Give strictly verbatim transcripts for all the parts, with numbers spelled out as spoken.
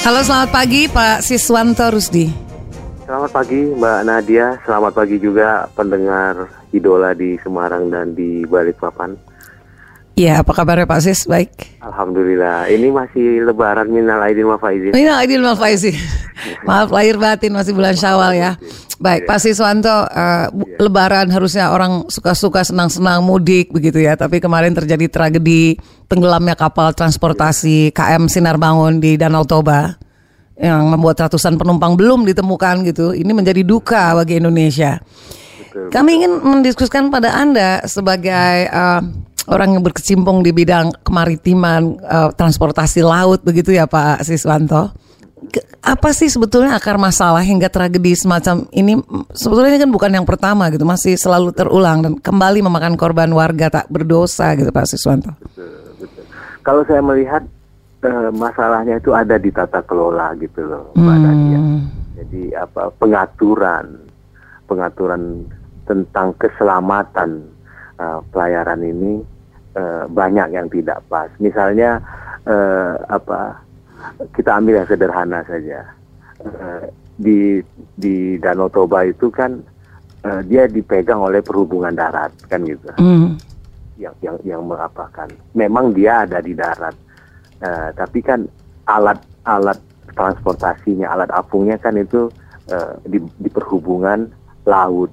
Halo, selamat pagi Pak Siswanto Rusdi. Selamat pagi Mbak Nadia, selamat pagi juga pendengar idola di Semarang dan di Balikpapan. Iya, apa kabarnya Pak Sis? Baik. Alhamdulillah, ini masih lebaran minal aidin wal faizin. Minal aidin wal faizin. Maaf lahir batin, masih bulan Syawal ya. Baik, Pak Siswanto, uh, lebaran harusnya orang suka-suka senang-senang mudik begitu ya. Tapi kemarin terjadi tragedi tenggelamnya kapal transportasi K M Sinar Bangun di Danau Toba yang membuat ratusan penumpang belum ditemukan gitu. Ini menjadi duka bagi Indonesia. Betul. Kami ingin mendiskusikan pada Anda sebagai uh, orang yang berkecimpung di bidang kemaritiman, uh, transportasi laut begitu ya Pak Siswanto. Apa sih sebetulnya akar masalah hingga tragedi semacam ini? Sebetulnya ini kan bukan yang pertama gitu, masih selalu terulang dan kembali memakan korban warga tak berdosa gitu Pak Siswanto. Betul, betul. Kalau saya melihat eh, masalahnya itu ada di tata kelola gitu loh, Mbak hmm. Nadia. Jadi apa pengaturan, pengaturan tentang keselamatan uh, pelayaran ini uh, banyak yang tidak pas. Misalnya uh, apa? Kita ambil yang sederhana saja. Uh, di di Danau Toba itu kan uh, dia dipegang oleh perhubungan darat kan gitu. Mm. Yang yang yang mengapakan. Memang dia ada di darat. Uh, tapi kan alat-alat transportasinya, alat apungnya kan itu uh, di, di perhubungan laut.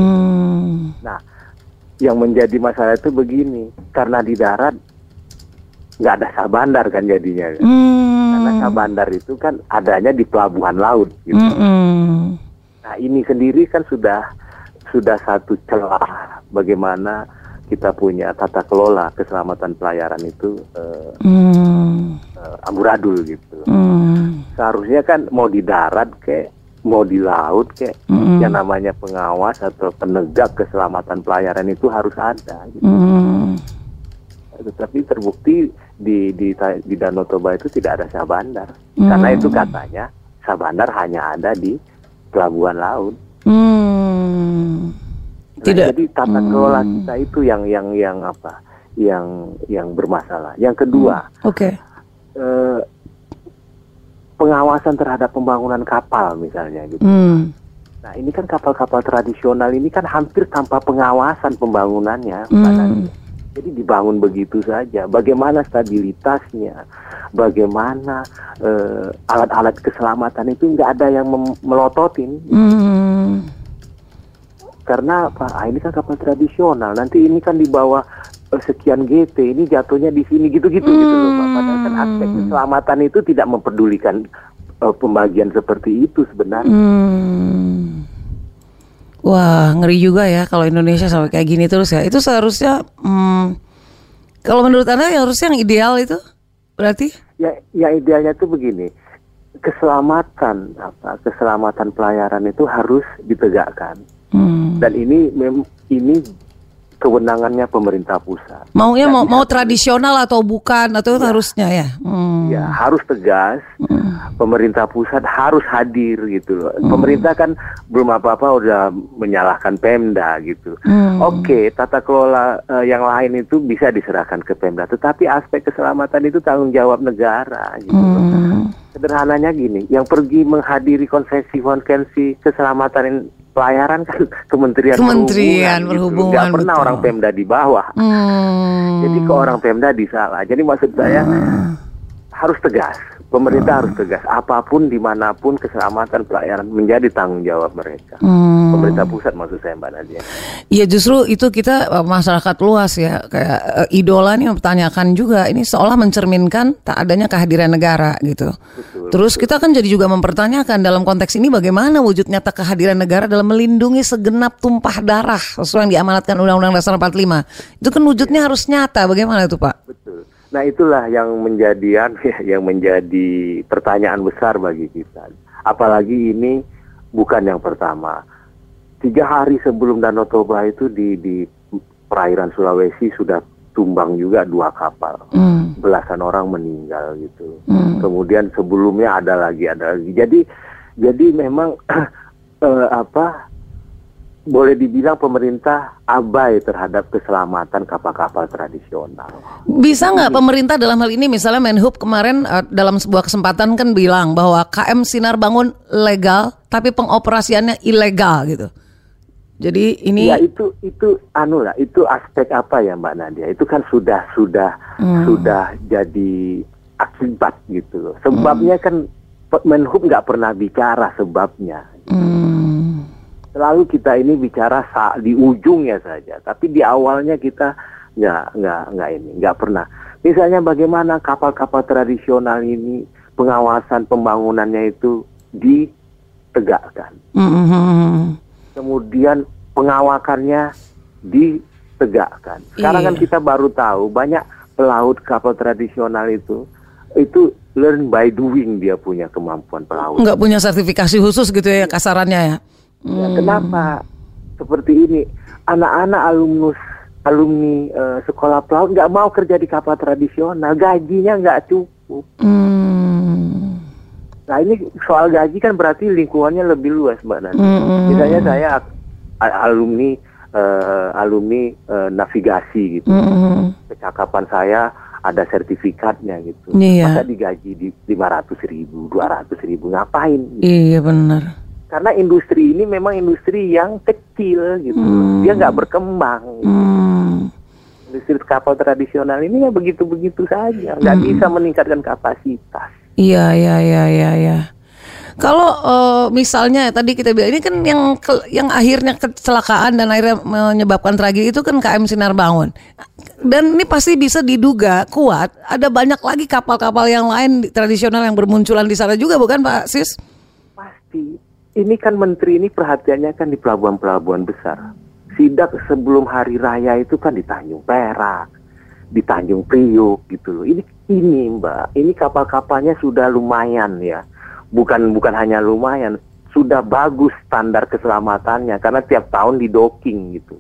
Mm. Nah, yang menjadi masalah itu begini, karena di darat nggak ada sah bandar kan jadinya. Mm. Karena sah bandar itu kan adanya di pelabuhan laut gitu. Mm-hmm. Nah ini sendiri kan sudah sudah satu celah bagaimana kita punya tata kelola keselamatan pelayaran itu uh, mm. uh, amburadul gitu. Mm. Seharusnya kan mau di darat kayak mau di laut kayak mm. yang namanya pengawas atau penegak keselamatan pelayaran itu harus ada. Gitu. Mm. Tetapi terbukti di di di Danau Toba itu tidak ada sah bandar. Hmm. Karena itu katanya sah bandar hanya ada di pelabuhan laut. Hmm. Nah, tidak. Jadi tata kelola hmm. kita itu yang yang yang apa? Yang yang bermasalah. Yang kedua, hmm. Oke. Okay. Eh, pengawasan terhadap pembangunan kapal misalnya gitu. Hmm. Nah, ini kan kapal-kapal tradisional ini kan hampir tanpa pengawasan pembangunannya, hmm. Jadi dibangun begitu saja. Bagaimana stabilitasnya, bagaimana uh, alat-alat keselamatan itu nggak ada yang mem- melototin. Mm. Karena apa? Ah, ini kan kapal tradisional. Nanti ini kan di bawah uh, sekian G T. Ini jatuhnya di sini gitu-gitu mm. gitu loh, Pak. Padahal kan aspek keselamatan itu tidak memperdulikan uh, pembagian seperti itu sebenarnya. Mm. Wah, ngeri juga ya kalau Indonesia sampai kayak gini terus ya. Itu seharusnya, hmm, kalau menurut Anda yang harusnya yang ideal itu berarti? Ya, yang idealnya itu begini, keselamatan apa? Keselamatan pelayaran itu harus ditegakkan. Hmm. Dan ini mem, ini kewenangannya pemerintah pusat. Maunya mau, mau tradisional atau bukan atau ya, harusnya ya? Hmm. Ya harus tegas. Hmm. Pemerintah pusat harus hadir gitu loh. Hmm. Pemerintah kan belum apa-apa udah menyalahkan Pemda gitu. Hmm. Oke, tata kelola uh, yang lain itu bisa diserahkan ke Pemda, tetapi aspek keselamatan itu tanggung jawab negara gitu. Hmm. Sederhananya gini, yang pergi menghadiri konvensi-konvensi keselamatan pelayaran kan Kementerian, Kementerian Perhubungan, nggak pernah betul. Orang Pemda di bawah. Hmm. Jadi ke orang Pemda disalah. Jadi maksud saya hmm. harus tegas. Pemerintah hmm. harus tegas. Apapun dimanapun keselamatan pelayaran menjadi tanggung jawab mereka. Hmm. Pemerintah pusat maksud saya Mbak Nadia. Iya justru itu kita masyarakat luas ya kayak uh, idola nih mempertanyakan juga ini seolah mencerminkan tak adanya kehadiran negara gitu. Betul, Terus betul. Kita kan jadi juga mempertanyakan dalam konteks ini bagaimana wujud nyata kehadiran negara dalam melindungi segenap tumpah darah sesuai yang diamanatkan Undang-Undang Dasar empat puluh lima. Itu kan wujudnya ya. Harus nyata. Bagaimana itu Pak? Betul. Nah itulah yang menjadi yang menjadi pertanyaan besar bagi kita. Apalagi ini bukan yang pertama. Tiga hari sebelum Danau Toba itu di di perairan Sulawesi sudah tumbang juga dua kapal, mm. belasan orang meninggal gitu. Mm. Kemudian sebelumnya ada lagi ada lagi. Jadi jadi memang eh, apa boleh dibilang pemerintah abai terhadap keselamatan kapal-kapal tradisional. Bisa nggak pemerintah dalam hal ini, misalnya Menhub kemarin uh, dalam sebuah kesempatan kan bilang bahwa K M Sinar Bangun legal tapi pengoperasiannya ilegal gitu. Jadi ini ya itu itu anu lah, itu aspek apa ya Mbak Nadia? Itu kan sudah sudah hmm. sudah jadi akibat gitu loh. Sebabnya hmm. kan Menhub nggak pernah bicara sebabnya. Hmm. Selalu kita ini bicara saat di ujungnya saja, tapi di awalnya kita nggak nggak nggak ini nggak pernah. Misalnya bagaimana kapal-kapal tradisional ini pengawasan pembangunannya itu ditegakkan, mm-hmm. kemudian pengawakannya ditegakkan. Sekarang iya. kan kita baru tahu banyak pelaut kapal tradisional itu itu learn by doing, dia punya kemampuan pelaut. Nggak punya sertifikasi khusus gitu ya kasarannya ya. Ya, kenapa seperti ini? Anak-anak alumnus alumni uh, sekolah pelaut nggak mau kerja di kapal tradisional, gajinya nggak cukup. Hmm. Nah ini soal gaji kan berarti lingkungannya lebih luas Mbak Nani. Hmm. Misalnya saya alumni uh, alumni uh, navigasi gitu, hmm. kecakapan saya ada sertifikatnya gitu. Iya. Masa digaji di lima ratus ribu, dua ratus ribu ngapain? Gitu. Iya benar. Karena industri ini memang industri yang kecil gitu, hmm. dia nggak berkembang. Gitu. Hmm. Industri kapal tradisional ini ya begitu-begitu saja, nggak hmm. bisa meningkatkan kapasitas. Iya, iya, iya, iya. Ya. Kalau uh, misalnya tadi kita bilang ini kan yang ke, yang akhirnya kecelakaan dan akhirnya menyebabkan tragedi itu kan K M Sinar Bangun. Dan ini pasti bisa diduga kuat ada banyak lagi kapal-kapal yang lain tradisional yang bermunculan di sana juga, bukan Pak Sis? Pasti. Ini kan menteri ini perhatiannya kan di pelabuhan-pelabuhan besar. Sidak sebelum hari raya itu kan di Tanjung Perak, di Tanjung Priok gitu loh. Ini ini Mbak, ini kapal-kapalnya sudah lumayan ya. Bukan bukan hanya lumayan, sudah bagus standar keselamatannya karena tiap tahun di docking gitu.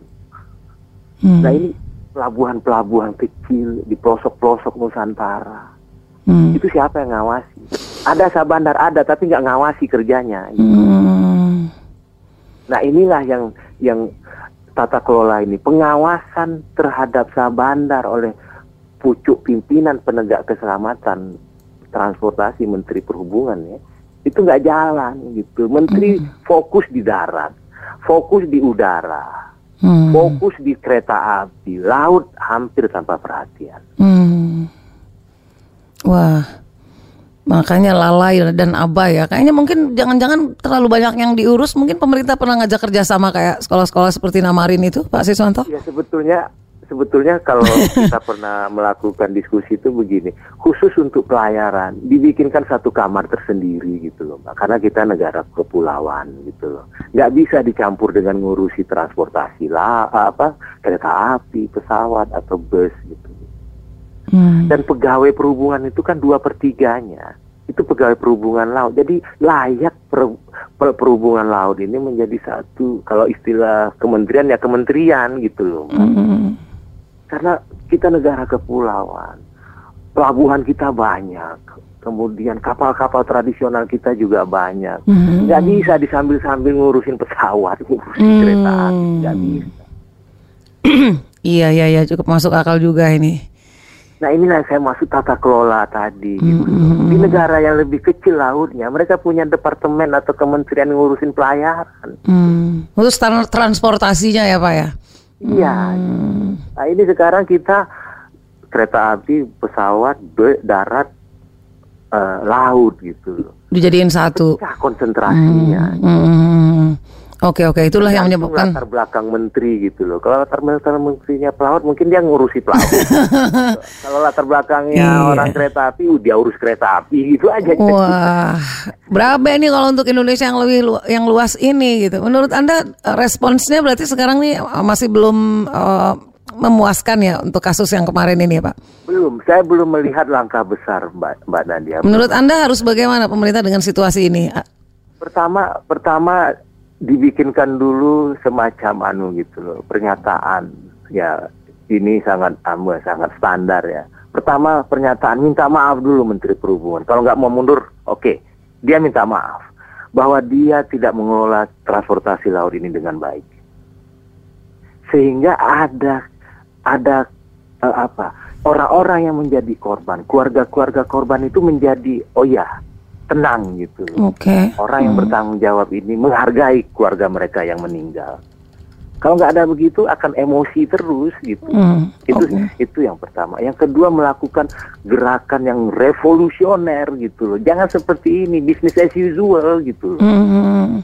Hmm. Nah ini pelabuhan-pelabuhan kecil di pelosok-pelosok Nusantara. Hmm. Itu siapa yang ngawasi? Ada Sabandar ada, tapi nggak ngawasi kerjanya. Gitu. Hmm. Nah inilah yang yang tata kelola ini, pengawasan terhadap Sabandar oleh pucuk pimpinan penegak keselamatan transportasi Menteri Perhubungan ya, itu nggak jalan gitu. Menteri hmm. fokus di darat, fokus di udara, hmm. fokus di kereta api, laut hampir tanpa perhatian. Hmm. Wah, makanya lalai dan abai ya. Kayaknya mungkin jangan-jangan terlalu banyak yang diurus. Mungkin pemerintah pernah ngajak kerjasama kayak sekolah-sekolah seperti Namarin itu, Pak Siswanto? Ya sebetulnya, sebetulnya kalau kita pernah melakukan diskusi itu begini, khusus untuk pelayaran, dibikinkan satu kamar tersendiri gitu loh, Mbak. Karena kita negara kepulauan gitu loh, nggak bisa dicampur dengan ngurusi transportasi lah, apa kereta api, pesawat atau bus gitu. Hmm. Dan pegawai perhubungan itu kan dua pertiganya itu pegawai perhubungan laut. Jadi layak per, per, perhubungan laut ini menjadi satu, kalau istilah kementerian ya kementerian gitu loh. Hmm. Karena kita negara kepulauan, pelabuhan kita banyak, kemudian kapal-kapal tradisional kita juga banyak. Hmm. Gak bisa disambil-sambil ngurusin pesawat, ngurusin hmm. kereta api, gak bisa. Iya, iya, iya, cukup masuk akal juga ini. Nah inilah saya masuk tata kelola tadi gitu. Mm-hmm. Di negara yang lebih kecil lautnya, mereka punya departemen atau kementerian ngurusin pelayaran. Mm. Untuk standar transportasinya ya Pak ya? Iya. Mm. Nah ini sekarang kita kereta api, pesawat, darat, uh, laut gitu. Dijadiin satu. Pecah konsentrasinya. Mm. Gitu. Mm. Oke oke, itulah yang menyebabkan latar belakang menteri gitu loh. Kalau latar belakang menterinya pelaut, mungkin dia ngurusi pelaut. Kalau latar belakangnya iya. orang kereta api, dia urus kereta api gitu aja. Wah, berapa ini kalau untuk Indonesia yang lebih lu- yang luas ini gitu. Menurut Anda responsnya berarti sekarang nih masih belum uh, memuaskan ya untuk kasus yang kemarin ini ya Pak? Belum, saya belum melihat langkah besar Mbak Mbak Nadia. Menurut Anda harus bagaimana pemerintah dengan situasi ini? Pertama, pertama dibikinkan dulu semacam anu gitu loh, pernyataan ya ini sangat amu sangat standar ya. Pertama pernyataan minta maaf dulu Menteri Perhubungan, kalau nggak mau mundur oke okay. Dia minta maaf bahwa dia tidak mengelola transportasi laut ini dengan baik. sehingga ada ada uh, apa orang-orang yang menjadi korban, keluarga-keluarga korban itu menjadi oh ya tenang gitu. Oke. Okay. Orang yang hmm. bertanggung jawab ini menghargai keluarga mereka yang meninggal. Kalau nggak ada begitu akan emosi terus gitu. Hmm. Itu okay. itu yang pertama. Yang kedua melakukan gerakan yang revolusioner gitu loh. Jangan seperti ini business as usual gitu loh. Hmm.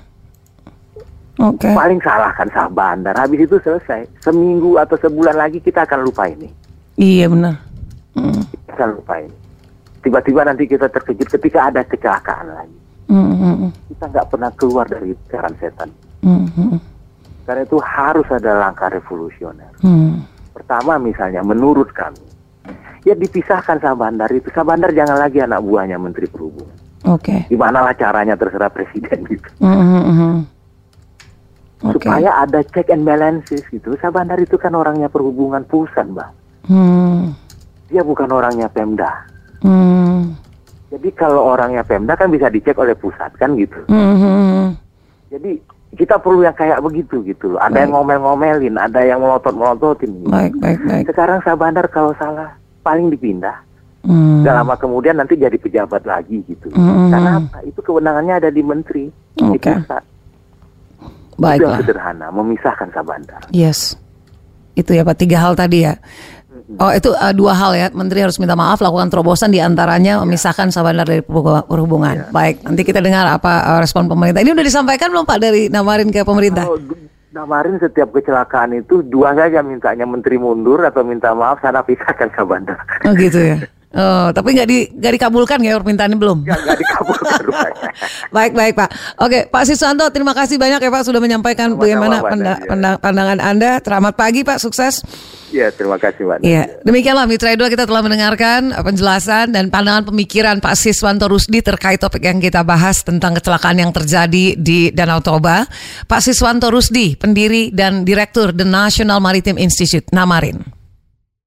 Okay. Paling salahkan sah bandar. Habis itu selesai. Seminggu atau sebulan lagi kita akan lupa ini. Iya benar. Hmm. Kita akan lupa ini. Tiba-tiba nanti kita terkejut ketika ada kecelakaan lagi. Mm-hmm. Kita nggak pernah keluar dari lingkaran setan. Mm-hmm. Karena itu harus ada langkah revolusioner. Mm. Pertama misalnya menurut kami, ya dipisahkan sah bandar itu. Sah bandar jangan lagi anak buahnya Menteri Perhubungan. Oke. Okay. Gimana lah caranya terserah presiden gitu. Mm-hmm. Okay. Supaya ada check and balances gitu. Sah bandar itu kan orangnya Perhubungan Pusat, Mbak. Mm. Dia bukan orangnya Pemda. Hmm. Jadi kalau orangnya Pemda kan bisa dicek oleh pusat kan gitu. Hmm. Jadi kita perlu yang kayak begitu gitu loh. Ada baik. Yang ngomel-ngomelin, ada yang melotot-melototin. Gitu. Baik, baik, baik. Sekarang sah bandar kalau salah paling dipindah. Hmm. Gak lama kemudian nanti jadi pejabat lagi gitu. Hmm. Karena apa? Itu kewenangannya ada di menteri, okay. di pusat. Baiklah. Itu yang sederhana, memisahkan sah bandar. Yes. Itu ya Pak, tiga hal tadi ya. Oh itu uh, dua hal ya, Menteri harus minta maaf, lakukan terobosan diantaranya memisahkan sah bandar dari perhubungan. Ya. Baik, nanti kita dengar apa uh, respon pemerintah. Ini udah disampaikan belum Pak dari Namarin ke pemerintah? Kalau Namarin setiap kecelakaan itu dua saja mintanya, Menteri mundur atau minta maaf, sana pisahkan sah bandar. Oh gitu ya. Oh, tapi nggak di nggak dikabulkan ya permintaannya belum? Nggak, nggak dikabulkan rupanya. Baik baik Pak. Oke Pak Siswanto, terima kasih banyak ya Pak sudah menyampaikan sama bagaimana panda, ya. panda, pandangan Anda. Selamat pagi Pak, sukses. Ya terima kasih Mbak. Ya demikianlah Mitra Edo, kita telah mendengarkan penjelasan dan pandangan pemikiran Pak Siswanto Rusdi terkait topik yang kita bahas tentang kecelakaan yang terjadi di Danau Toba. Pak Siswanto Rusdi, pendiri dan direktur The National Maritime Institute Namarin.